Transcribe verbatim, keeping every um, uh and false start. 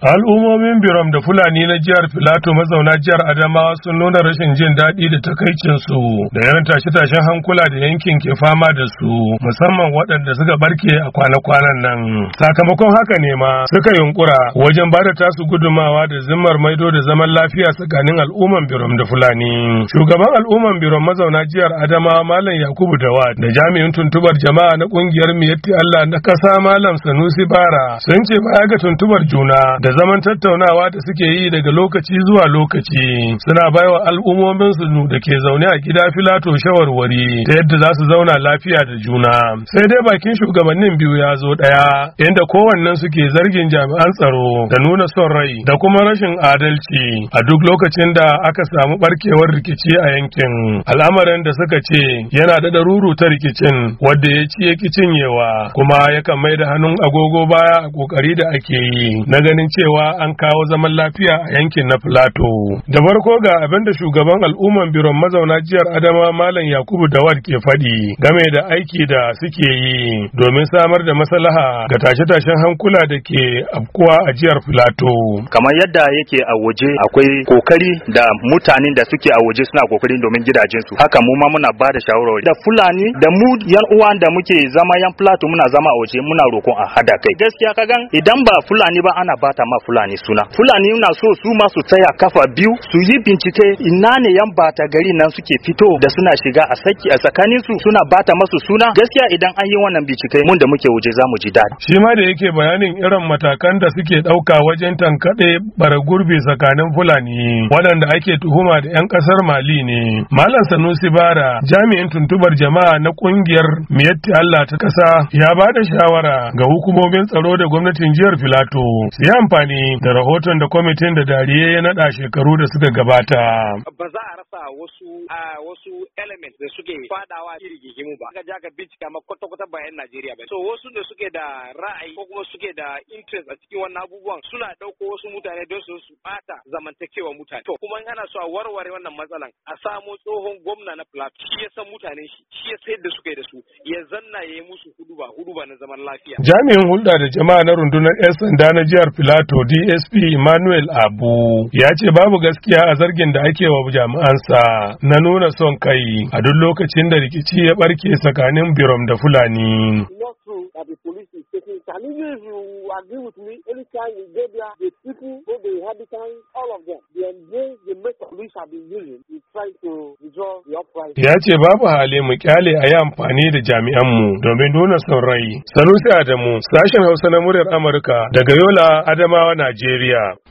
Al'ummomin Birom da Fulani na jihar Filato mazauna jihar Adamawa sun nuna rashin jin daɗi da takaicinsu da irin tashe-tashen hankula da yankin ke fama da su, musamman waɗanda suka barke a kwana-kwanan nan. Sakamakon haka ne ma suka yunkura wajen ba da tasu gudumawa da zimmar maido da zaman lafiya tsakanin al'umman Birom da Fulani. Shugaban al'umman Birom mazauna jihar Adamawa Malam Yakubu Dawad da jami'in tuntubar jama'a na ƙungiyar Miyatti Allah na ƙasa Malam Sanusi Bara sun ce baya ga tuntubar juna da zaman tattaunawa da suke yi daga lokaci zuwa lokaci suna baiwa al'ummomin su da ke zaune a gida Filato shawarwari ta yadda za su zauna lafiya da juna. Sai dai bakin shugabannin biyu ya zo ɗaya, inda kowannen suke zargin jami'an tsaro da nuna son rai da kuma rashin adalci a duk lokacin da aka samu barkewar rikici a yankin. Al'amarin da suka ce yana da daruru ta rikicin wadda ya ci ya ki cinyewa, kuma yakan mai da hannun agogo baya a kokari da ake yi na ganin cewa an kawo zaman lafiya a yankin na Filato. Da farko ga abin da shugaban al'umman Birom mazauna jihar Adamawa Malam Yakubu Dawad ke faɗi game da aiki da suke yi domin samar da maslaha ga tashe-tashen hankula da ke afkuwa a jihar Filato. Kamar yadda yake a waje akwai kokari da mutanen da suke a waje suna kokari domin gidajensu. Haka mu ma muna ba da shawarwari. Da Fulani da mu yan uwan da muke zama yan Filato muna zama a waje muna roƙon a hada kai. Gaskiya kagan idan ba Fulani ba ana bata ma Fulani suna. Fulani na so su ma su tsaya kafa biyu su yi bincike ina ne yan bata gari nan suke fito da suna shiga a saki a tsakanin su suna bata masu suna. Gaskiya idan an yi wannan bincike mun da muke waje zamu ji daɗi. Shi ma da yake bayanin irin matakan da suke ɗauka wajen tankaɗe bara gurbi tsakanin Fulani waɗanda ake tuhuma da 'yan ƙasar Mali ne. Malam Sanusi Bara jami'in tuntubar jama'a na ƙungiyar Miyatti Allah ta ƙasa ya ba da shawara ga hukumomin tsaro da gwamnatin jihar Filato su yi amfani da rahoton da kwamitin da Dariye ya naɗa shekaru da suka gabata. Ba za a rasa wasu a wasu elements da suke fadawa rigigimu ba. Aka ja ka bincika ma kwata-kwata ba 'yan Najeriya ba. So wasu da suke da ra'ayi ko kuma suke da interest a cikin wannan abubuwan suna ɗauko wasu mutane don su su ɓata zamantakewa mutane. To kuma in ana so a warware wannan matsalan a samo tsohon gwamna na Plateau shi ya san mutanen shi shi ya sayar da suke da su ya zanna ya yi musu huduba huduba na zaman lafiya. Jami'in hulɗa da jama'a na rundunar 'yan sanda na jihar Filato D S P Emmanuel Abu ya ce babu gaskiya a zargin da ake wa jami'ansa na nuna son kai a duk lokacin da rikici ya barke tsakanin Birom da Fulani. And even if you agree with me, anytime you go there, the people, both the inhabitants, all of them, they embrace the method police have been using to try to withdraw the uprising. Ya ce babu hali mu kyale a yi amfani da jami'anmu domin nuna son rai. Sanusi Adamu, sashen Hausa na muryar Amurka daga Yola, Adamawa, Najeriya.